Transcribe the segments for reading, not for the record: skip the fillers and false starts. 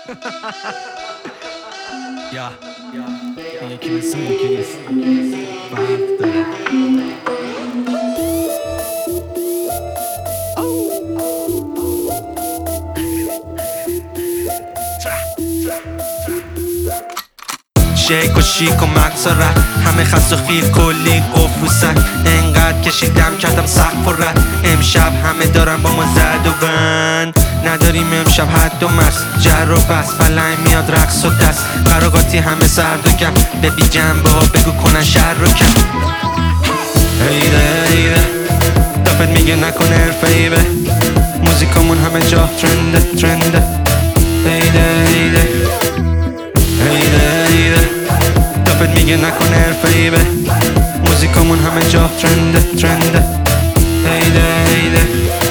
یا یکی مثل یکی نیست، فرق داره. شیک و شیک و مغز و رد همه خست و خیل کلی افروسک انقدر کشیدم کردم سقف و رد امشب همه دارم با ما زد و بند نداریم امشب حد و مرز جر و بس فلنگ میاد رقص و دست قراقاتی همه سرد و گم به بی جنبه ها بگو کنن شر و کم هیده هیده دافت میگه نکن حرفه ای به موزیکامون همه جا ترنده ترنده هیده هیده هیده هیده دافت میگه نکن حرفه ای به موزیکامون همه جا ترنده ترنده هیده هیده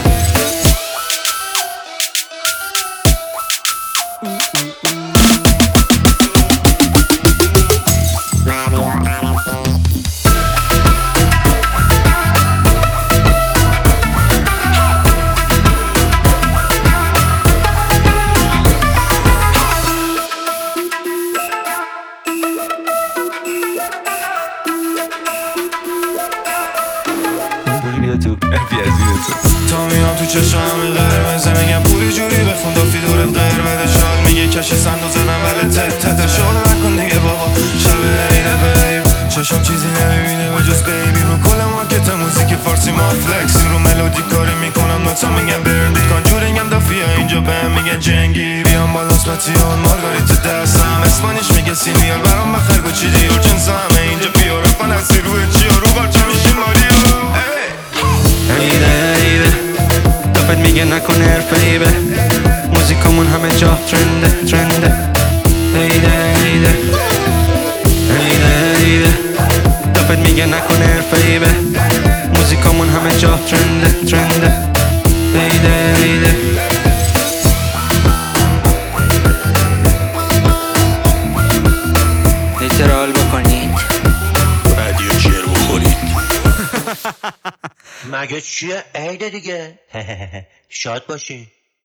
تا میام تو چشم همه قرمزه میگم پولی جوری بخون دافی دورت قرمزه شاد میگه کش صندوق زنم ولی تت شاد نکن دیگه بابا شب عیده بیب چشم چیزی نمیبینه به جز بیبی رو کل مارکت موزیک فارسی ما فلکسی رو ملودی کاری میکنم نوتا میگم برندی کن جورینگم دافی ها اینجا بهم میگه جنگی بیام بالاس پتیان مارگاریت دستم اسپانیش میگه سینیال برام بخر گوچی دیور جنس همه اینجا پیاره فنسی روی چیا رو برچه میشین ماریو هیده هیده دافت میگه نکن حرفه ای به موزیکامون همه جا ترنده ترنده هیده هیده هیده هیده دافت میگه نکن حرفه ای به موزیکامون همه جا ترنده ترنده هیده هیده لیترال بکنید بعدی و جر بخورید مگه چیه عیده دیگه شاد باشین.